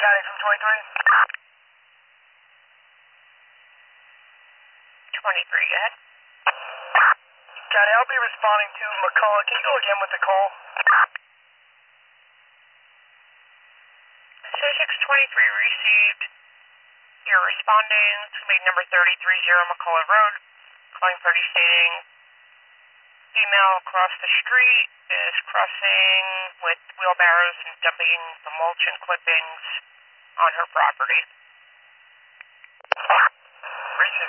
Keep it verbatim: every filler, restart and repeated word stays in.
County from twenty-three. twenty-three, go ahead. County, I'll be responding to McCullough. Can you go again with the call? six twenty-three received. You're responding to lead number thirty-three zero McCullough Road. Calling party stating female across the street is crossing with wheelbarrows and dumping the mulch and clippings on her property. Received.